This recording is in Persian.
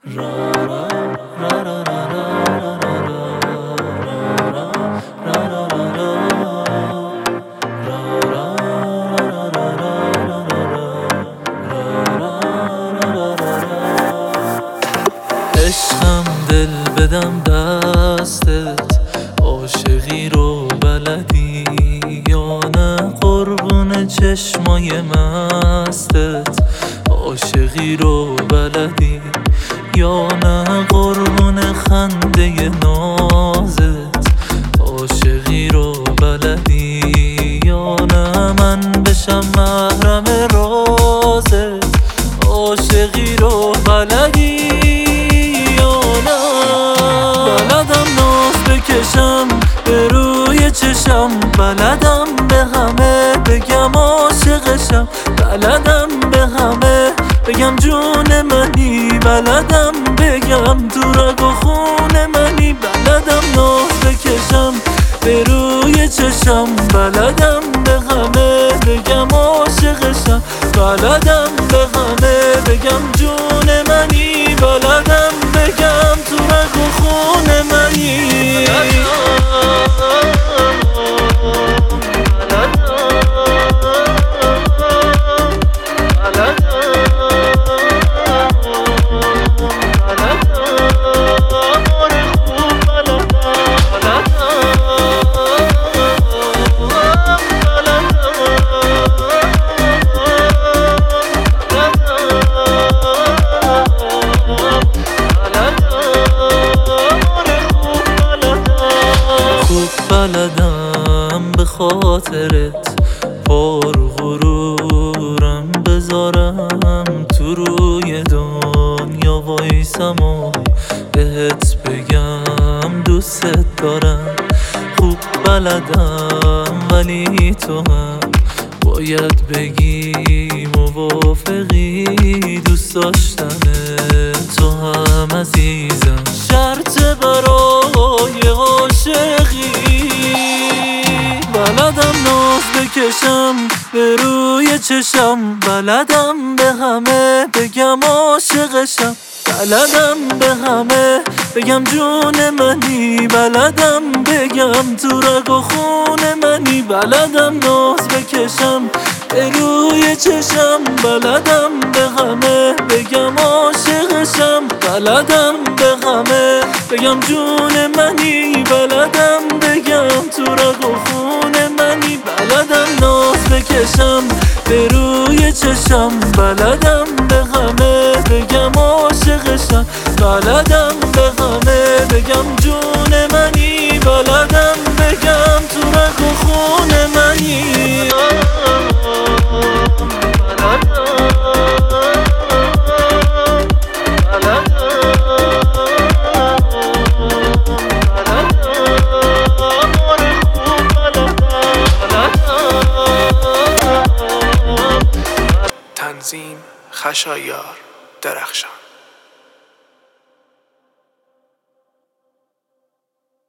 عشقم دل بدم دستت، عاشقی رو بلدی یا نه؟ قربون چشمای مستت، عاشقی رو بلدی یا نه؟ قربون خنده نازت، عاشقی رو بلدی یا نه؟ من بشم محرم رازت، عاشقی رو بلدی یا نه؟ بلدم ناز بکشم به روی چشم، بلدم به همه بگم عاشقشم، بلدم به همه بگم جون منی، بلدم بگم تو رگ و خون منی، بلدم ناز بکشم به روی چشم، بلدم به همه بگم عاشقشم، بلدم به همه بگم جون منی، بلدم بگم تو رگ و خون منی. بلدم به خاطرت پر غرورم بذارم، تو روی دنیا وایسم و بهت بگم دوستت دارم. خوب بلدم ولی تو هم باید بگی موافقی، دوست داشتن تو هم عزیزم شرط برای عاشقی. بلدم ناز بکشم به روی چشم، بلدم به همه بگم عاشقشم، بلدم به همه بگم جون منی، بلدم بگم تو رگ و خون منی، بلدم ناز بکشم به روی چشم، بلدم به همه بگم عاشقشم، بلدم به همه بگم جون منی، بلدم بگم تو رگ و خون منی، بلدم ناز بکشم به روی چشم، بلدم به همه بگم عاشقشم، بلدم به همه بگم جون منی، بلدم بگم تو رگ و خون منی. تنظیم خشایار درخشان.